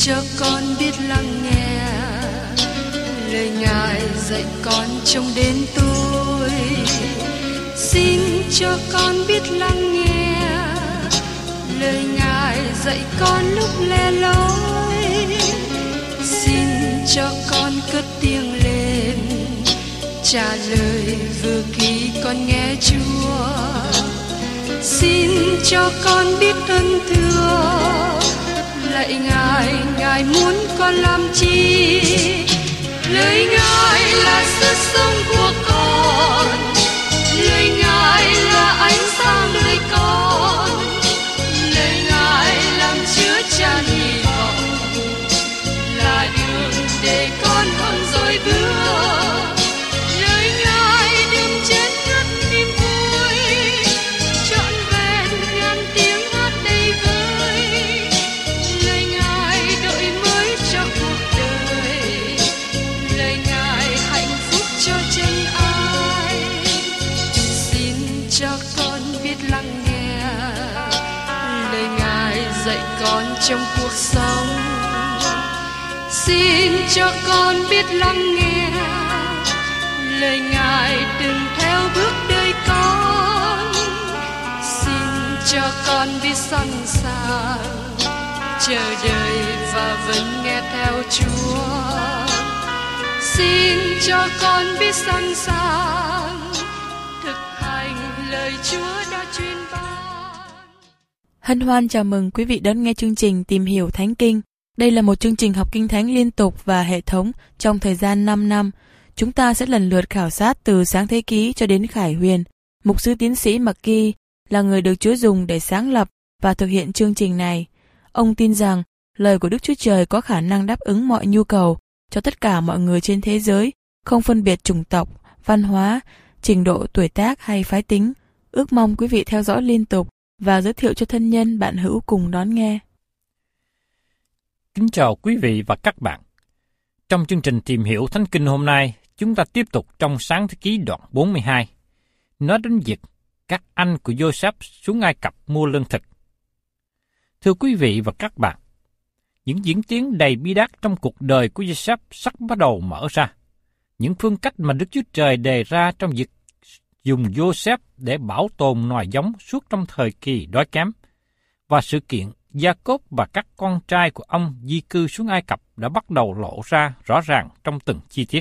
cho con biết lắng nghe lời Ngài dạy con trong đến tôi. Xin cho con biết lắng nghe lời Ngài dạy con lúc lẻ loi. Xin cho con cất tiếng lên trả lời vừa khi con nghe Chúa. Xin cho con biết ơn thưa lạy Ngài, Ngài muốn con làm chi? Lời Ngài là sức sống của con, lời Ngài là ánh sáng đời con, lời Ngài làm chứa chan hy vọng, là đường để con hơn rồi bước. Lời Ngài đêm chết ngất niềm vui, trọn vẹn ngàn tiếng hát đầy vơi. Lời Ngài đổi mới cho cuộc đời, lời Ngài hạnh phúc cho chân ai. Xin cho con biết lắng nghe lời Ngài dạy con trong cuộc sống. Xin cho con biết lắng nghe lời Ngài đừng theo bước đời con. Xin cho con biết sẵn sàng chờ đợi và vẫn nghe theo Chúa. Xin cho con biết sẵn sàng thực hành lời Chúa đã truyền ban. Hân hoan chào mừng quý vị đón nghe chương trình Tìm hiểu Thánh Kinh. Đây là một chương trình học Kinh Thánh liên tục và hệ thống trong thời gian 5 năm. Chúng ta sẽ lần lượt khảo sát từ Sáng Thế Ký cho đến Khải Huyền. Mục sư tiến sĩ McGee là người được Chúa dùng để sáng lập và thực hiện chương trình này. Ông tin rằng lời của Đức Chúa Trời có khả năng đáp ứng mọi nhu cầu cho tất cả mọi người trên thế giới, không phân biệt chủng tộc, văn hóa, trình độ tuổi tác hay phái tính. Ước mong quý vị theo dõi liên tục và giới thiệu cho thân nhân bạn hữu cùng đón nghe. Kính chào quý vị và các bạn. Trong chương trình Tìm hiểu Thánh Kinh hôm nay, chúng ta tiếp tục trong Sáng Thế Ký đoạn 42, nói đến việc các anh của Joseph xuống Ai Cập mua lương thực. Thưa quý vị và các bạn, những diễn tiến đầy bi đát trong cuộc đời của Joseph sắp bắt đầu mở ra. Những phương cách mà Đức Chúa Trời đề ra trong việc dùng Joseph để bảo tồn nòi giống suốt trong thời kỳ đói kém, và sự kiện Gia-cốp và các con trai của ông di cư xuống Ai Cập đã bắt đầu lộ ra rõ ràng trong từng chi tiết.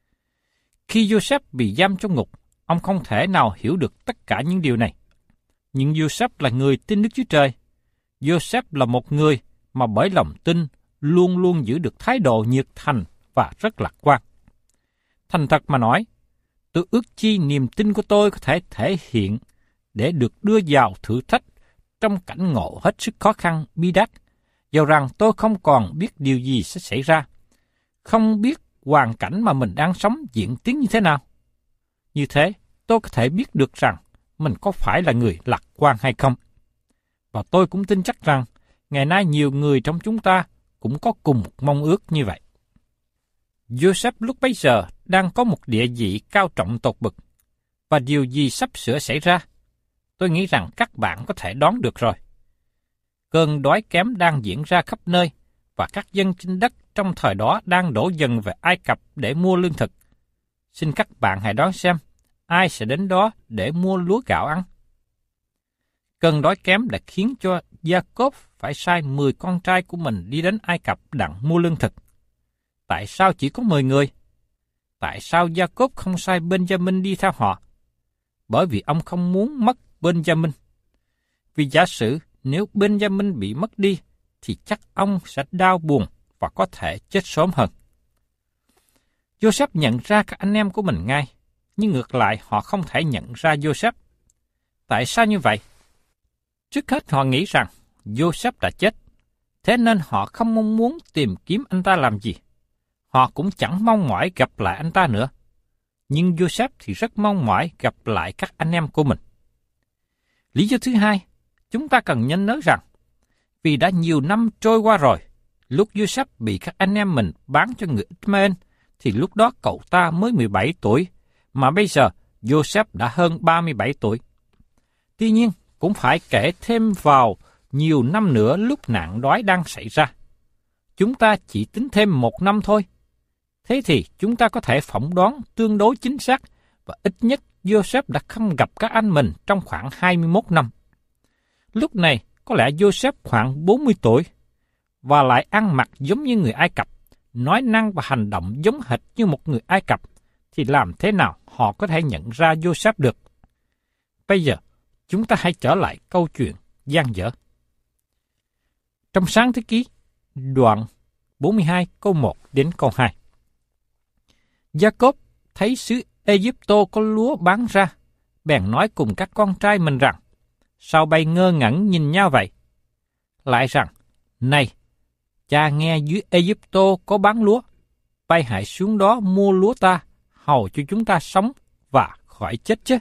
Khi Joseph bị giam trong ngục, ông không thể nào hiểu được tất cả những điều này. Nhưng Joseph là người tin Đức Chúa Trời. Joseph là một người mà bởi lòng tin luôn luôn giữ được thái độ nhiệt thành và rất lạc quan. Thành thật mà nói, tôi ước chi niềm tin của tôi có thể thể hiện để được đưa vào thử thách trong cảnh ngộ hết sức khó khăn, bi đát, dầu rằng tôi không còn biết điều gì sẽ xảy ra, không biết hoàn cảnh mà mình đang sống diễn tiến như thế nào. Như thế, tôi có thể biết được rằng mình có phải là người lạc quan hay không. Và tôi cũng tin chắc rằng, ngày nay nhiều người trong chúng ta cũng có cùng một mong ước như vậy. Joseph lúc bấy giờ đang có một địa vị cao trọng tột bậc, và điều gì sắp sửa xảy ra? Tôi nghĩ rằng các bạn có thể đoán được rồi. Cơn đói kém đang diễn ra khắp nơi, và các dân trên đất trong thời đó đang đổ dần về Ai Cập để mua lương thực. Xin các bạn hãy đoán xem, ai sẽ đến đó để mua lúa gạo ăn? Cơn đói kém đã khiến cho Gia-cốp phải sai 10 con trai của mình đi đến Ai Cập đặng mua lương thực. Tại sao chỉ có 10 người? Tại sao Gia-cốp không sai Benjamin đi theo họ? Bởi vì ông không muốn mất Benjamin. Vì giả sử nếu Benjamin bị mất đi, thì chắc ông sẽ đau buồn và có thể chết sớm hơn. Joseph nhận ra các anh em của mình ngay, nhưng ngược lại họ không thể nhận ra Joseph. Tại sao như vậy? Trước hết họ nghĩ rằng Joseph đã chết, thế nên họ không mong muốn tìm kiếm anh ta làm gì. Họ cũng chẳng mong mỏi gặp lại anh ta nữa. Nhưng Joseph thì rất mong mỏi gặp lại các anh em của mình. Lý do thứ hai, chúng ta cần nhớ rằng, vì đã nhiều năm trôi qua rồi, lúc Joseph bị các anh em mình bán cho người Ishmael, thì lúc đó cậu ta mới 17 tuổi, mà bây giờ Joseph đã hơn 37 tuổi. Tuy nhiên, cũng phải kể thêm vào nhiều năm nữa lúc nạn đói đang xảy ra. chúng ta chỉ tính thêm 1 năm thôi. Thế thì chúng ta có thể phỏng đoán tương đối chính xác và ít nhất Joseph đã không gặp các anh mình trong khoảng 21 năm. Lúc này, có lẽ Joseph khoảng 40 tuổi và lại ăn mặc giống như người Ai Cập, nói năng và hành động giống hệt như một người Ai Cập, thì làm thế nào họ có thể nhận ra Joseph được? Bây giờ, chúng ta hãy trở lại câu chuyện dang dở. Trong Sáng Thế Ký, đoạn 42 câu 1 đến câu 2. Gia-cốp thấy xứ Ê-díp-tô có lúa bán ra, bèn nói cùng các con trai mình rằng, sao bay ngơ ngẩn nhìn nhau vậy? Lại rằng, này, cha nghe dưới Ê-díp-tô có bán lúa, bay hãy xuống đó mua lúa ta, hầu cho chúng ta sống và khỏi chết chứ.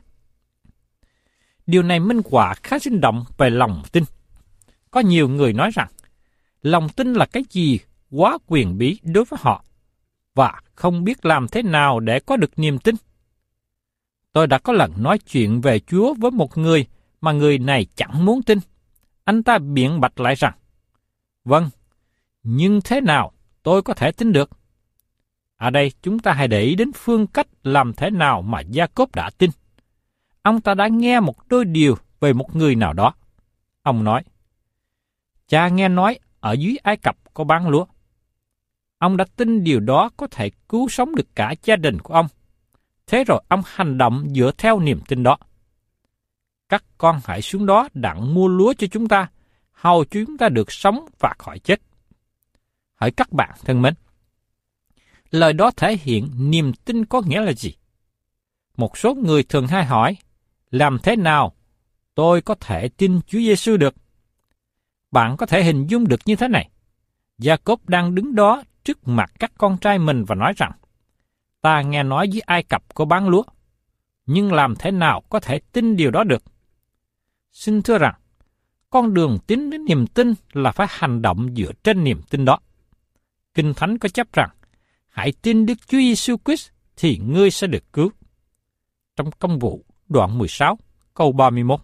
Điều này minh họa khá sinh động về lòng tin. Có nhiều người nói rằng, lòng tin là cái gì quá quyền bí đối với họ, và không biết làm thế nào để có được niềm tin. Tôi đã có lần nói chuyện về Chúa với một người mà người này chẳng muốn tin. Anh ta biện bạch lại rằng, vâng, nhưng thế nào tôi có thể tin được? Ở đây chúng ta hãy để ý đến phương cách làm thế nào mà Gia-cốp đã tin. Ông ta đã nghe một đôi điều về một người nào đó. Ông nói, cha nghe nói ở dưới Ai Cập có bán lúa. Ông đã tin điều đó có thể cứu sống được cả gia đình của ông. Thế rồi ông hành động dựa theo niềm tin đó. Các con hãy xuống đó đặng mua lúa cho chúng ta, hầu chúng ta được sống và khỏi chết. Hỡi các bạn thân mến, lời đó thể hiện niềm tin có nghĩa là gì? Một số người thường hay hỏi, làm thế nào tôi có thể tin Chúa Giêsu được? Bạn có thể hình dung được như thế này. Gia-cốp đang đứng đó trước mặt các con trai mình và nói rằng, ta nghe nói với Ai Cập có bán lúa, nhưng làm thế nào có thể tin điều đó được? Xin thưa rằng, con đường tiến đến niềm tin là phải hành động dựa trên niềm tin đó. Kinh Thánh có chép rằng, hãy tin Đức Chúa Giêsu Christ thì ngươi sẽ được cứu. Trong Công vụ đoạn 16, câu 31.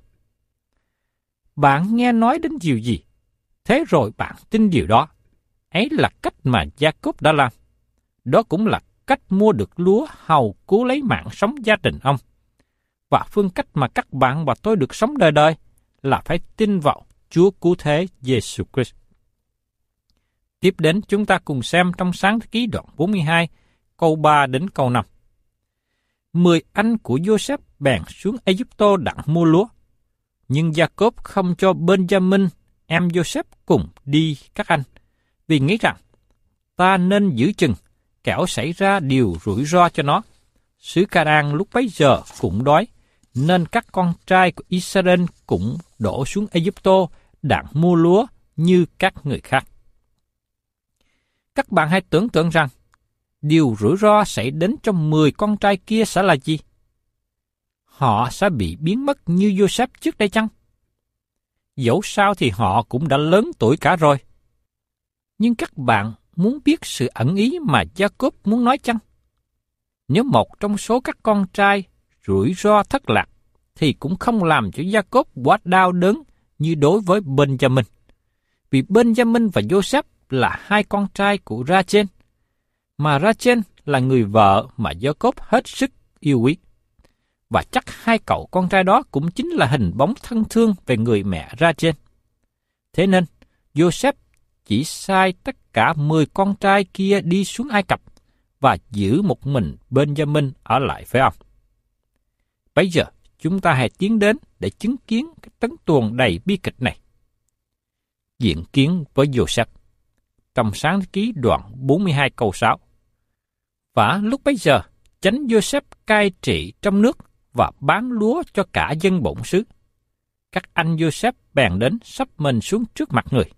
Bạn nghe nói đến điều gì? Thế rồi bạn tin điều đó. Ấy là cách mà Gia-cốp đã làm. Đó cũng là cách mua được lúa hầu cứu lấy mạng sống gia đình ông. Và phương cách mà các bạn và tôi được sống đời đời là phải tin vào Chúa Cứu Thế Giêsu Christ. Tiếp đến chúng ta cùng xem trong Sáng Thế Ký đoạn 42, câu 3 đến câu 5. 10 anh của Joseph bèn xuống Ê-díp-tô đặng mua lúa. Nhưng Gia-cốp không cho Benjamin, em Joseph cùng đi các anh, vì nghĩ rằng, ta nên giữ chừng, kẻo xảy ra điều rủi ro cho nó. Xứ Ca-đan lúc bấy giờ cũng đói, nên các con trai của Israel cũng đổ xuống Ê-díp-tô đặng mua lúa như các người khác. Các bạn hãy tưởng tượng rằng, điều rủi ro xảy đến trong 10 con trai kia sẽ là gì? Họ sẽ bị biến mất như Joseph trước đây chăng? Dẫu sao thì họ cũng đã lớn tuổi cả rồi. Nhưng các bạn muốn biết sự ẩn ý mà Gia-cốp muốn nói chăng? Nếu một trong số các con trai rủi ro thất lạc, thì cũng không làm cho Gia-cốp quá đau đớn như đối với Benjamin. Vì Benjamin và Joseph là hai con trai của Rachel, mà Rachel là người vợ mà Gia-cốp hết sức yêu quý. Và chắc hai cậu con trai đó cũng chính là hình bóng thân thương về người mẹ Rachel. Thế nên, Joseph chỉ sai tất cả 10 con trai kia đi xuống Ai Cập và giữ một mình Benjamin ở lại với ông. Bây giờ, chúng ta hãy tiến đến để chứng kiến cái tấn tuồng đầy bi kịch này. Diện kiến với Joseph. Trong Sáng Thế Ký đoạn 42 câu 6. Và lúc bấy giờ, chánh Joseph cai trị trong nước và bán lúa cho cả dân bổn xứ. Các anh Joseph bèn đến sắp mình xuống trước mặt người.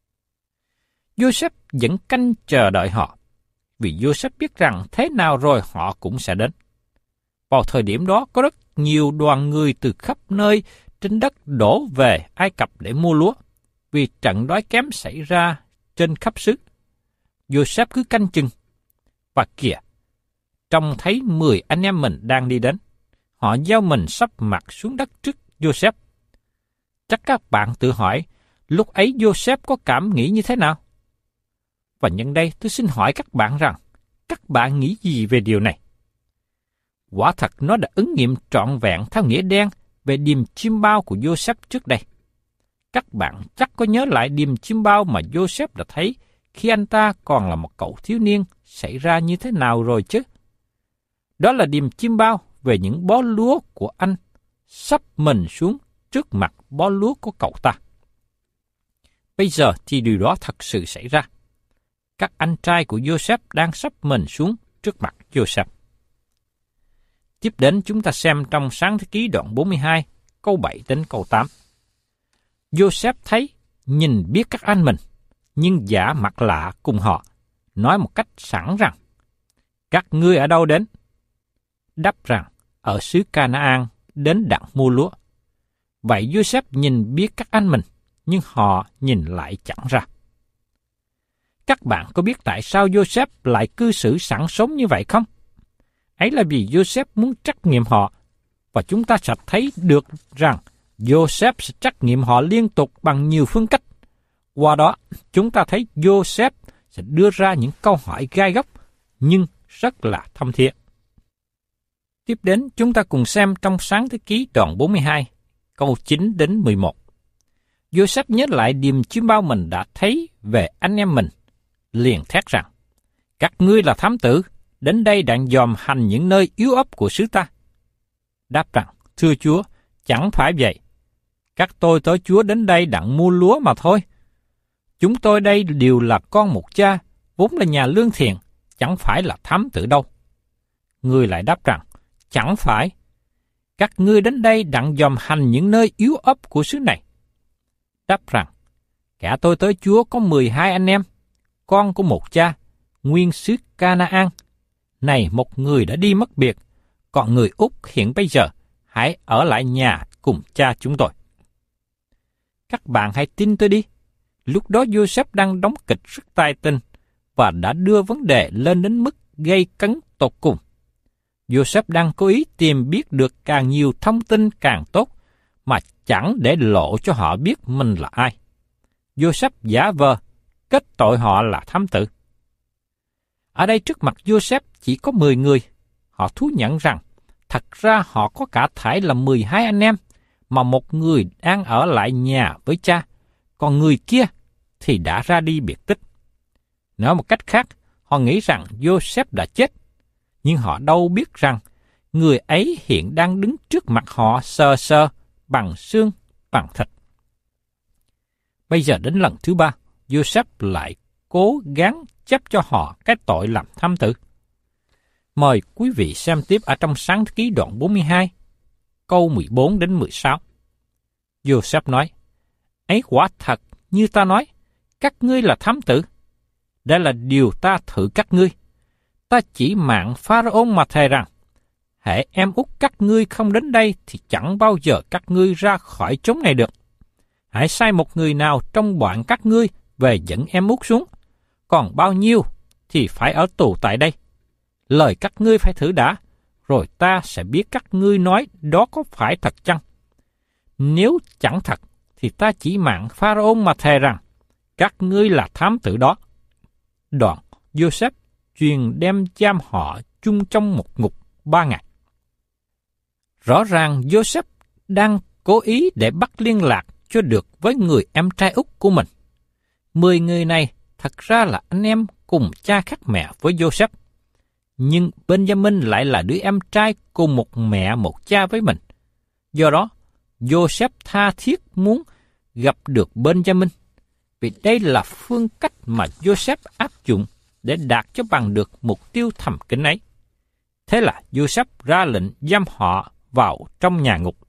Joseph vẫn canh chờ đợi họ, vì Joseph biết rằng thế nào rồi họ cũng sẽ đến. Vào thời điểm đó có rất nhiều đoàn người từ khắp nơi trên đất đổ về Ai Cập để mua lúa, vì trận đói kém xảy ra trên khắp xứ. Joseph cứ canh chừng, và kìa, trông thấy 10 anh em mình đang đi đến. Họ gieo mình sắp mặt xuống đất trước Joseph. Chắc các bạn tự hỏi, lúc ấy Joseph có cảm nghĩ như thế nào? Và nhân đây tôi xin hỏi các bạn rằng, các bạn nghĩ gì về điều này? Quả thật nó đã ứng nghiệm trọn vẹn theo nghĩa đen về điềm chim bao của Joseph trước đây. Các bạn chắc có nhớ lại điềm chim bao mà Joseph đã thấy khi anh ta còn là một cậu thiếu niên xảy ra như thế nào rồi chứ? Đó là điềm chim bao về những bó lúa của anh sắp mình xuống trước mặt bó lúa của cậu ta. Bây giờ thì điều đó thật sự xảy ra. Các anh trai của Joseph đang sắp mình xuống trước mặt Joseph. Tiếp đến chúng ta xem trong Sáng Thế Ký đoạn 42, câu 7 đến câu 8. Joseph thấy, nhìn biết các anh mình, nhưng giả mặt lạ cùng họ, nói một cách sẵn rằng, các ngươi ở đâu đến? Đáp rằng, ở xứ Canaan đến đặng mua lúa. Vậy Joseph nhìn biết các anh mình, nhưng họ nhìn lại chẳng ra. Các bạn có biết tại sao Joseph lại cư xử sẵn sống như vậy không? Ấy là vì Joseph muốn trắc nghiệm họ, và chúng ta sẽ thấy được rằng Joseph sẽ trắc nghiệm họ liên tục bằng nhiều phương cách. Qua đó, chúng ta thấy Joseph sẽ đưa ra những câu hỏi gai góc, nhưng rất là thâm thiện. Tiếp đến, chúng ta cùng xem trong Sáng Thế Ký đoạn 42, câu 9 đến 11. Joseph nhớ lại điềm chim bao mình đã thấy về anh em mình, liền thét rằng, các ngươi là thám tử, đến đây đặng dòm hành những nơi yếu ớt của xứ ta. Đáp rằng, thưa Chúa, chẳng phải vậy. Các tôi tới Chúa đến đây đặng mua lúa mà thôi. Chúng tôi đây đều là con một cha, vốn là nhà lương thiện, chẳng phải là thám tử đâu. Người lại đáp rằng, chẳng phải. Các ngươi đến đây đặng dòm hành những nơi yếu ớt của xứ này. Đáp rằng, cả tôi tới Chúa có 12 anh em, con của một cha, nguyên xứ Canaan. Này một người đã đi mất biệt, còn người Úc hiện bây giờ hãy ở lại nhà cùng cha chúng tôi. Các bạn hãy tin tôi đi. Lúc đó Joseph đang đóng kịch rất tài tình và đã đưa vấn đề lên đến mức gây cấn tột cùng. Joseph đang cố ý tìm biết được càng nhiều thông tin càng tốt, mà chẳng để lộ cho họ biết mình là ai. Joseph giả vờ kết tội họ là thám tử. Ở đây trước mặt Joseph chỉ có 10 người. Họ thú nhận rằng thật ra họ có cả thảy là 12 anh em, mà một người đang ở lại nhà với cha, còn người kia thì đã ra đi biệt tích. Nói một cách khác, họ nghĩ rằng Joseph đã chết, nhưng họ đâu biết rằng người ấy hiện đang đứng trước mặt họ sờ sờ bằng xương, bằng thịt. Bây giờ đến lần thứ 3, Joseph lại cố gắng chấp cho họ cái tội làm thám tử. Mời quý vị xem tiếp ở trong Sáng Thế Ký đoạn 42, câu 14 đến 16. Joseph nói, ấy quả thật như ta nói, các ngươi là thám tử. Đây là điều ta thử các ngươi. Ta chỉ mạng Pharaoh mà thề rằng, hễ em út các ngươi không đến đây thì chẳng bao giờ các ngươi ra khỏi chốn này được. Hãy sai một người nào trong bọn các ngươi về dẫn em út xuống, còn bao nhiêu thì phải ở tù tại đây. Lời các ngươi phải thử đã, rồi ta sẽ biết các ngươi nói đó có phải thật chăng. Nếu chẳng thật, thì ta chỉ mạng Pharaoh mà thề rằng, các ngươi là thám tử đó. Đoạn, Joseph truyền đem giam họ chung trong một ngục 3 ngày. Rõ ràng Joseph đang cố ý để bắt liên lạc cho được với người em trai út của mình. 10 người này thật ra là anh em cùng cha khác mẹ với Joseph. Nhưng Benjamin lại là đứa em trai cùng một mẹ một cha với mình. Do đó, Joseph tha thiết muốn gặp được Benjamin, vì đây là phương cách mà Joseph áp dụng để đạt cho bằng được mục tiêu thầm kín ấy. Thế là Joseph ra lệnh giam họ vào trong nhà ngục.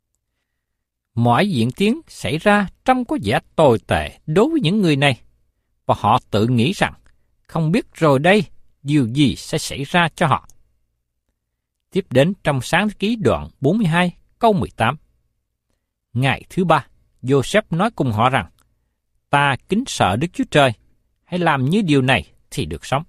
Mọi diễn tiến xảy ra trông có vẻ tồi tệ đối với những người này, và họ tự nghĩ rằng không biết rồi đây điều gì sẽ xảy ra cho họ. Tiếp đến trong Sáng Thế Ký đoạn 42 câu 18. Ngày thứ 3, Joseph nói cùng họ rằng, ta kính sợ Đức Chúa Trời, hãy làm như điều này thì được sống.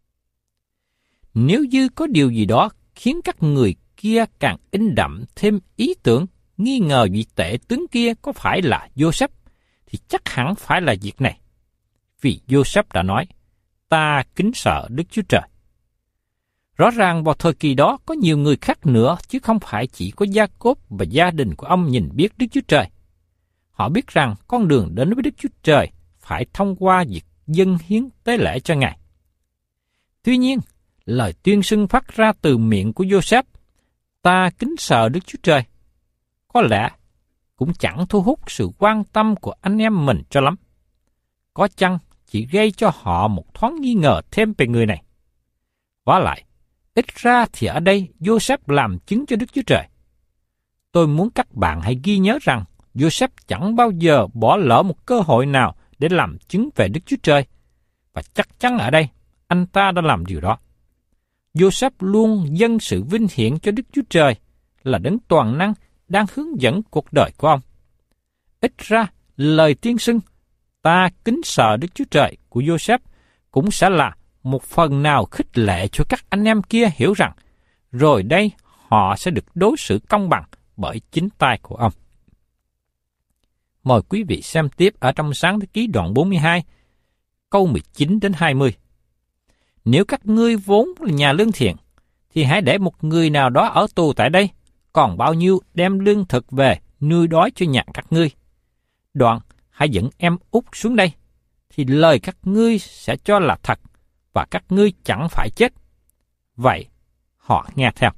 Nếu như có điều gì đó khiến các người kia càng in đậm thêm ý tưởng nghi ngờ vị tể tướng kia có phải là Joseph, thì chắc hẳn phải là việc này. Vì Joseph đã nói, ta kính sợ Đức Chúa Trời. Rõ ràng vào thời kỳ đó có nhiều người khác nữa, chứ không phải chỉ có Gia-cốp và gia đình của ông nhìn biết Đức Chúa Trời. Họ biết rằng con đường đến với Đức Chúa Trời phải thông qua việc dâng hiến tế lễ cho Ngài. Tuy nhiên, lời tuyên xưng phát ra từ miệng của Giô-sép, ta kính sợ Đức Chúa Trời, có lẽ cũng chẳng thu hút sự quan tâm của anh em mình cho lắm. Có chăng chỉ gây cho họ một thoáng nghi ngờ thêm về người này. Vả lại, ít ra thì ở đây Giô-sép làm chứng cho Đức Chúa Trời. Tôi muốn các bạn hãy ghi nhớ rằng Giô-sép chẳng bao giờ bỏ lỡ một cơ hội nào để làm chứng về Đức Chúa Trời, và chắc chắn ở đây anh ta đã làm điều đó. Giô-sép luôn dâng sự vinh hiển cho Đức Chúa Trời là đấng toàn năng đang hướng dẫn cuộc đời của ông. Ít ra, lời tuyên xưng ta kính sợ Đức Chúa Trời của Giô-sép cũng sẽ là một phần nào khích lệ cho các anh em kia hiểu rằng rồi đây họ sẽ được đối xử công bằng bởi chính tay của ông. Mời quý vị xem tiếp ở trong Sáng Thế Ký đoạn 42, câu 19 đến 20. Nếu các ngươi vốn là nhà lương thiện, thì hãy để một người nào đó ở tù tại đây, còn bao nhiêu đem lương thực về nuôi đói cho nhà các ngươi. Đoạn hãy dẫn em út xuống đây, thì lời các ngươi sẽ cho là thật, và các ngươi chẳng phải chết. Vậy, họ nghe theo.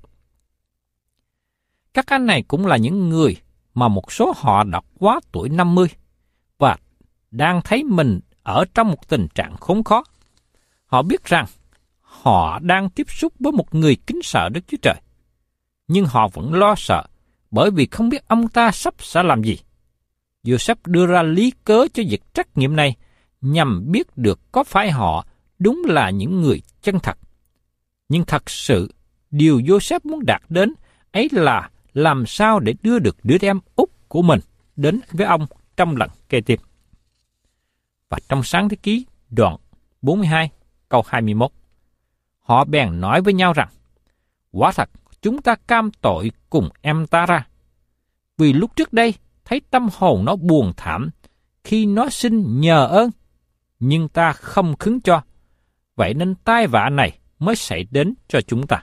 Các anh này cũng là những người mà một số họ đã quá tuổi 50 và đang thấy mình ở trong một tình trạng khốn khó. Họ biết rằng họ đang tiếp xúc với một người kính sợ Đức Chúa Trời, nhưng họ vẫn lo sợ bởi vì không biết ông ta sắp sẽ làm gì. Giô-sép đưa ra lý cớ cho việc trắc nghiệm này nhằm biết được có phải họ đúng là những người chân thật. Nhưng thật sự, điều Giô-sép muốn đạt đến ấy là làm sao để đưa được đứa em út của mình đến với ông trong lần kế tiếp. Và trong Sáng Thế Ký đoạn 42 câu 21, họ bèn nói với nhau rằng, quả thật chúng ta cam tội cùng em ta ra, vì lúc trước đây thấy tâm hồn nó buồn thảm khi nó xin nhờ ơn, nhưng ta không khứng cho, vậy nên tai vạ này mới xảy đến cho chúng ta.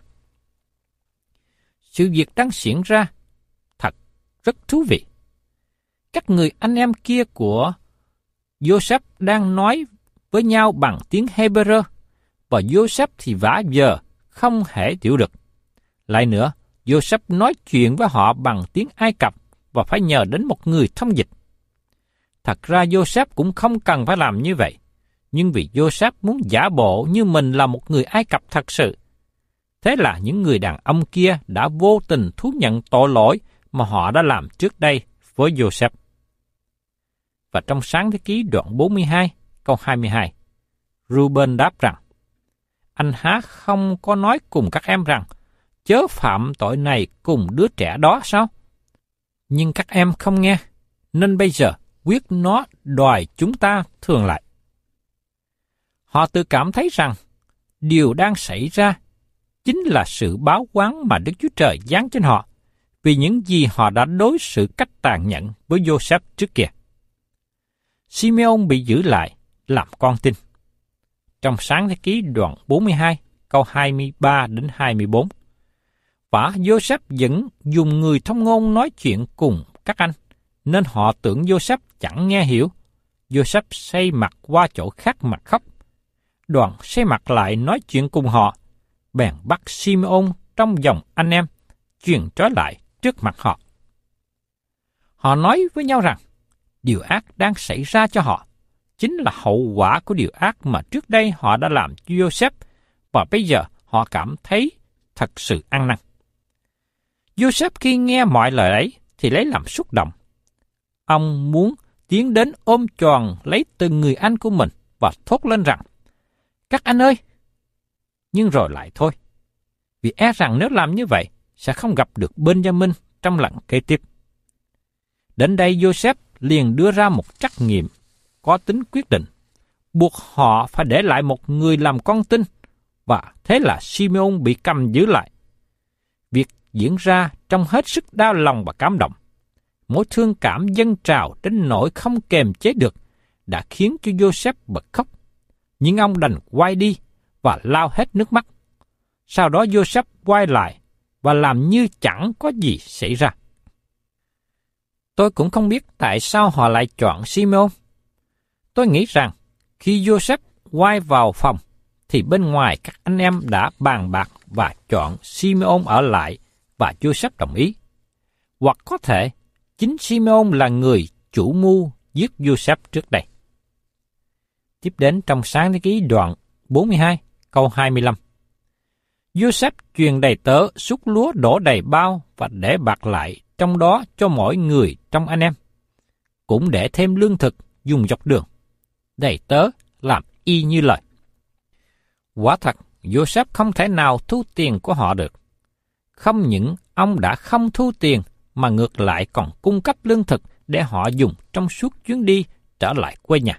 Sự việc đang diễn ra thật rất thú vị. Các người anh em kia của Giô-sép đang nói với nhau bằng tiếng Hebrew, và Giô-sép thì vả giờ không thể hiểu được. Lại nữa, Giô-sép nói chuyện với họ bằng tiếng Ai Cập và phải nhờ đến một người thông dịch. Thật ra Giô-sép cũng không cần phải làm như vậy, nhưng vì Giô-sép muốn giả bộ như mình là một người Ai Cập thật sự. Thế là những người đàn ông kia đã vô tình thú nhận tội lỗi mà họ đã làm trước đây với Giô-sép. Và trong Sáng Thế Ký đoạn 42, câu 22, Reuben đáp rằng, anh há không có nói cùng các em rằng, chớ phạm tội này cùng đứa trẻ đó sao? Nhưng các em không nghe, nên bây giờ quyết nó đòi chúng ta thương lại. Họ tự cảm thấy rằng, điều đang xảy ra chính là sự báo oán mà Đức Chúa Trời giáng trên họ, vì những gì họ đã đối xử cách tàn nhẫn với Giô-sép trước kia. Simeon bị giữ lại làm con tin. Trong Sáng Thế Ký đoạn 42, câu 23 đến 24, và Giô-sép vẫn dùng người thông ngôn nói chuyện cùng các anh, nên họ tưởng Giô-sép chẳng nghe hiểu. Giô-sép xoay mặt qua chỗ khác mà khóc. Đoàn xoay mặt lại nói chuyện cùng họ, bèn bắt Simeon trong dòng anh em, truyền trói lại trước mặt họ. Họ nói với nhau rằng, điều ác đang xảy ra cho họ chính là hậu quả của điều ác mà trước đây họ đã làm cho Giô-sép, và bây giờ họ cảm thấy thật sự ăn năn. Giô-sép khi nghe mọi lời ấy thì lấy làm xúc động. Ông muốn tiến đến ôm tròn lấy từng người anh của mình và thốt lên rằng, các anh ơi! Nhưng rồi lại thôi, vì e rằng nếu làm như vậy sẽ không gặp được Benjamin trong lần kế tiếp. Đến đây Giô-sép liền đưa ra một trắc nghiệm có tính quyết định, buộc họ phải để lại một người làm con tin, và thế là Simeon bị cầm giữ lại. Việc diễn ra trong hết sức đau lòng và cảm động. Mối thương cảm dâng trào đến nỗi không kềm chế được đã khiến cho Giô-sép bật khóc. Nhưng ông đành quay đi và lau hết nước mắt. Sau đó Joseph quay lại và làm như chẳng có gì xảy ra. Tôi cũng không biết tại sao họ lại chọn Simeon. Tôi nghĩ rằng khi Joseph quay vào phòng, thì bên ngoài các anh em đã bàn bạc và chọn Simeon ở lại và Joseph đồng ý. Hoặc có thể chính Simeon là người chủ mưu giết Joseph trước đây. Tiếp đến trong Sáng Thế Ký đoạn 42, câu 25. Joseph truyền đầy tớ xúc lúa đổ đầy bao và để bạc lại trong đó cho mỗi người trong anh em, cũng để thêm lương thực dùng dọc đường. Đầy tớ làm y như lời. Quả thật, Joseph không thể nào thu tiền của họ được. Không những ông đã không thu tiền, mà ngược lại còn cung cấp lương thực để họ dùng trong suốt chuyến đi trở lại quê nhà.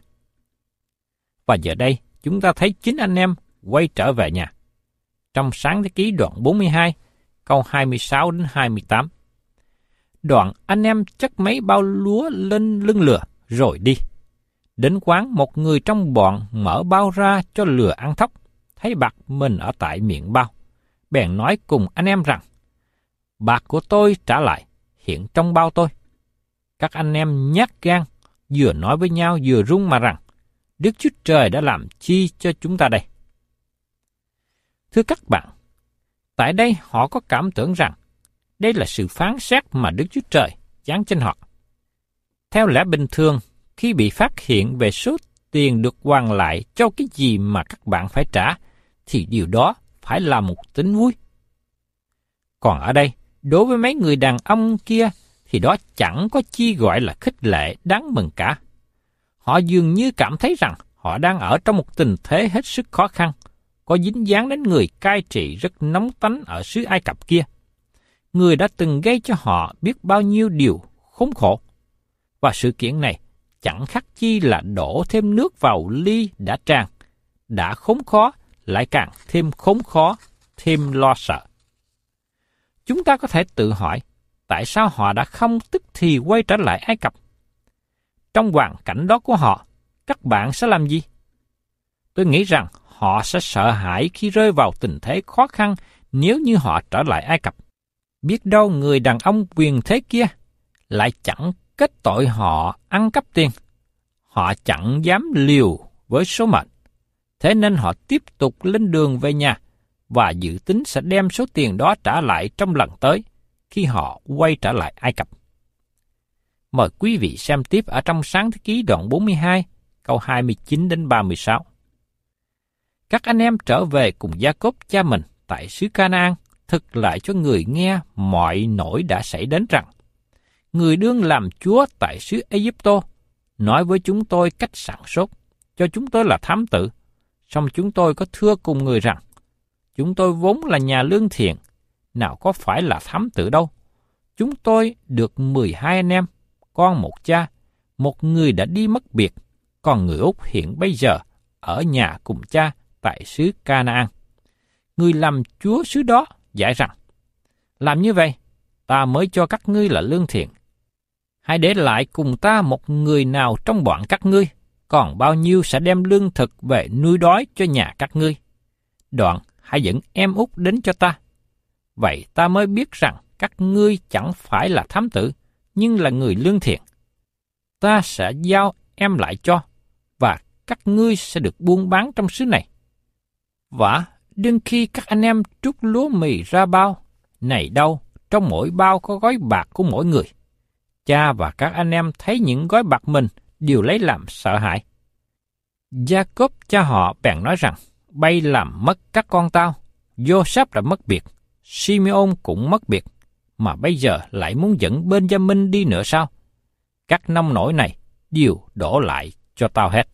Và giờ đây, chúng ta thấy chính anh em quay trở về nhà. Trong Sáng Thế Ký đoạn 42, câu 26 đến 28. Đoạn anh em chất mấy bao lúa lên lưng lừa rồi đi. Đến quán, một người trong bọn mở bao ra cho lừa ăn thóc, thấy bạc mình ở tại miệng bao. Bèn nói cùng anh em rằng, bạc của tôi trả lại, hiện trong bao tôi. Các anh em nhát gan, vừa nói với nhau vừa run mà rằng, Đức Chúa Trời đã làm chi cho chúng ta đây? Thưa các bạn, tại đây họ có cảm tưởng rằng đây là sự phán xét mà Đức Chúa Trời giáng trên họ. Theo lẽ bình thường, khi bị phát hiện về số tiền được hoàn lại cho cái gì mà các bạn phải trả, thì điều đó phải là một tin vui. Còn ở đây, đối với mấy người đàn ông kia, thì đó chẳng có chi gọi là khích lệ đáng mừng cả. Họ dường như cảm thấy rằng họ đang ở trong một tình thế hết sức khó khăn, có dính dáng đến người cai trị rất nóng tánh ở xứ Ai Cập kia. Người đã từng gây cho họ biết bao nhiêu điều khốn khổ. Và sự kiện này chẳng khác chi là đổ thêm nước vào ly đã tràn, đã khốn khó lại càng thêm khốn khó, thêm lo sợ. Chúng ta có thể tự hỏi, tại sao họ đã không tức thì quay trở lại Ai Cập? Trong hoàn cảnh đó của họ, các bạn sẽ làm gì? Tôi nghĩ rằng họ sẽ sợ hãi khi rơi vào tình thế khó khăn nếu như họ trở lại Ai Cập. Biết đâu người đàn ông quyền thế kia lại chẳng kết tội họ ăn cắp tiền. Họ chẳng dám liều với số mệnh. Thế nên họ tiếp tục lên đường về nhà và dự tính sẽ đem số tiền đó trả lại trong lần tới khi họ quay trở lại Ai Cập. Mời quý vị xem tiếp ở trong Sáng Thế Ký đoạn 42, câu 29 đến 36. Các anh em trở về cùng Gia-cốp cha mình tại xứ Ca-na-an, thực lại cho người nghe mọi nỗi đã xảy đến rằng, người đương làm chúa tại xứ Ai-cập-tô, nói với chúng tôi cách sảng sốt, cho chúng tôi là thám tử. Song chúng tôi có thưa cùng người rằng, chúng tôi vốn là nhà lương thiện, nào có phải là thám tử đâu. Chúng tôi được 12 anh em, con một cha, một người đã đi mất biệt, còn người Úc hiện bây giờ ở nhà cùng cha tại xứ Ca-na-an. Người làm chúa xứ đó dạy rằng, làm như vậy, ta mới cho các ngươi là lương thiện. Hãy để lại cùng ta một người nào trong bọn các ngươi, còn bao nhiêu sẽ đem lương thực về nuôi đói cho nhà các ngươi. Đoạn hãy dẫn em út đến cho ta. Vậy ta mới biết rằng các ngươi chẳng phải là thám tử, nhưng là người lương thiện. Ta sẽ giao em lại cho, và các ngươi sẽ được buôn bán trong xứ này. Và đương khi các anh em trút lúa mì ra bao, này đâu, trong mỗi bao có gói bạc của mỗi người. Cha và các anh em thấy những gói bạc mình đều lấy làm sợ hãi. Gia-cốp cha họ bèn nói rằng, bay làm mất các con tao. Joseph đã mất biệt, Simeon cũng mất biệt, mà bây giờ lại muốn dẫn Benjamin đi nữa sao? Các nông nổi này đều đổ lại cho tao hết.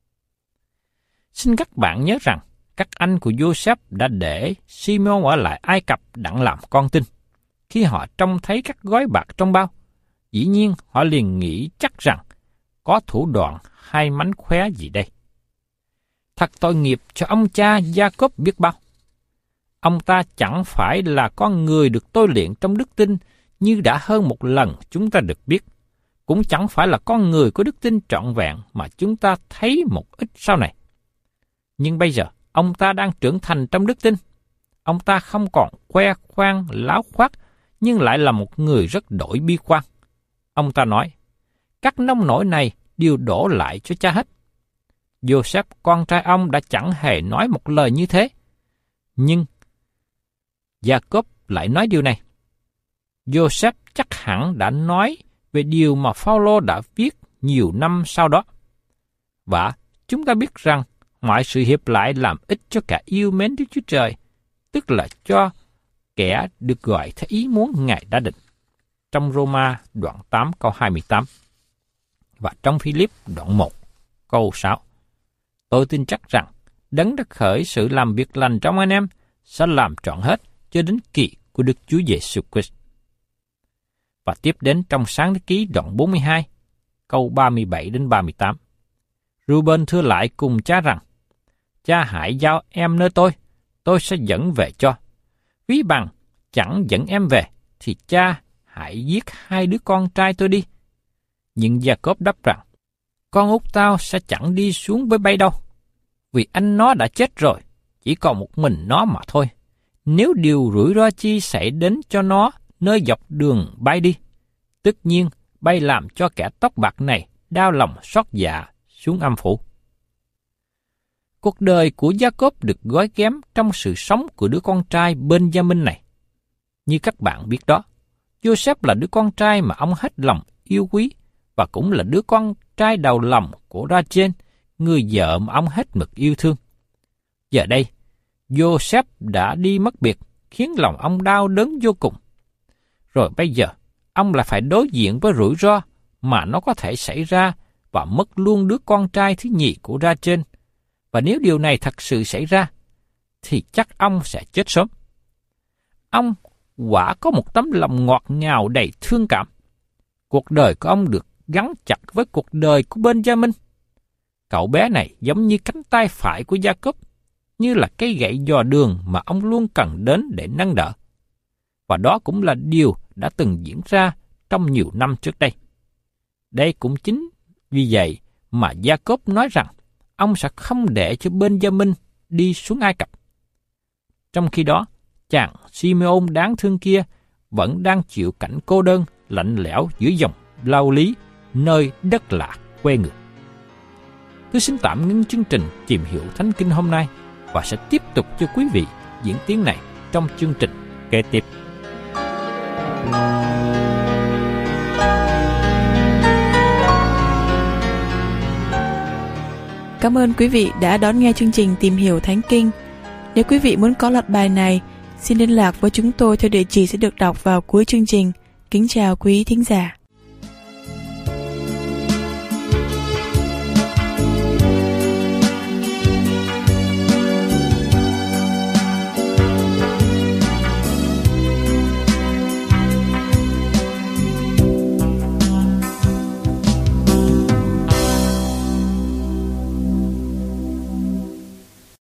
Xin các bạn nhớ rằng, các anh của Joseph đã để Simeon ở lại Ai Cập đặng làm con tin. Khi họ trông thấy các gói bạc trong bao, dĩ nhiên họ liền nghĩ chắc rằng có thủ đoạn hay mánh khóe gì đây. Thật tội nghiệp cho ông cha Gia-cốp biết bao. Ông ta chẳng phải là con người được tôi luyện trong đức tin như đã hơn một lần chúng ta được biết, cũng chẳng phải là con người có đức tin trọn vẹn mà chúng ta thấy một ít sau này. Nhưng bây giờ, ông ta đang trưởng thành trong đức tin. Ông ta không còn khoe khoang láo khoác, nhưng lại là một người rất đổi bi quan. Ông ta nói, các nông nổi này đều đổ lại cho cha hết. Joseph, con trai ông, đã chẳng hề nói một lời như thế. Nhưng Jacob lại nói điều này. Joseph chắc hẳn đã nói về điều mà Phao-lô đã viết nhiều năm sau đó. Và chúng ta biết rằng mọi sự hiệp lại làm ích cho cả yêu mến Đức Chúa Trời, tức là cho kẻ được gọi theo ý muốn Ngài đã định. Trong Roma đoạn 8 câu 28 và trong Philip đoạn 1 câu 6. Tôi tin chắc rằng Đấng đã khởi sự làm việc lành trong anh em sẽ làm trọn hết cho đến kỳ của Đức Chúa Giêsu Christ. Và tiếp đến trong Sáng thế ký đoạn 42 câu 37 đến 38. Reuben thưa lại cùng cha rằng, cha hãy giao em nơi tôi sẽ dẫn về cho. Ví bằng chẳng dẫn em về, thì cha hãy giết 2 đứa con trai tôi đi. Nhưng Jacob đáp rằng, con út tao sẽ chẳng đi xuống với bay đâu, vì anh nó đã chết rồi, chỉ còn một mình nó mà thôi. Nếu điều rủi ro chi xảy đến cho nó nơi dọc đường bay đi, tất nhiên bay làm cho kẻ tóc bạc này đau lòng xót dạ xuống âm phủ. Cuộc đời của Jacob được gói ghém trong sự sống của đứa con trai Benjamin này. Như các bạn biết đó, Joseph là đứa con trai mà ông hết lòng yêu quý và cũng là đứa con trai đầu lòng của Rachel, người vợ mà ông hết mực yêu thương. Giờ đây, Joseph đã đi mất biệt, khiến lòng ông đau đớn vô cùng. Rồi bây giờ, ông lại phải đối diện với rủi ro mà nó có thể xảy ra và mất luôn đứa con trai thứ nhì của Rachel. Và nếu điều này thật sự xảy ra, thì chắc ông sẽ chết sớm. Ông quả có một tấm lòng ngọt ngào đầy thương cảm. Cuộc đời của ông được gắn chặt với cuộc đời của Benjamin. Cậu bé này giống như cánh tay phải của Jacob, như là cây gậy dò đường mà ông luôn cần đến để nâng đỡ. Và đó cũng là điều đã từng diễn ra trong nhiều năm trước đây. Đây cũng chính vì vậy mà Jacob nói rằng ông sẽ không để cho Benjamin đi xuống Ai Cập. Trong khi đó, chàng Simeon đáng thương kia vẫn đang chịu cảnh cô đơn, lạnh lẽo giữa dòng lao lý, nơi đất lạ quê người. Tôi xin tạm ngưng chương trình Tìm Hiểu Thánh Kinh hôm nay và sẽ tiếp tục cho quý vị diễn tiến này trong chương trình kế tiếp. Cảm ơn quý vị đã đón nghe chương trình Tìm Hiểu Thánh Kinh. Nếu quý vị muốn có loạt bài này, xin liên lạc với chúng tôi theo địa chỉ sẽ được đọc vào cuối chương trình. Kính chào quý thính giả.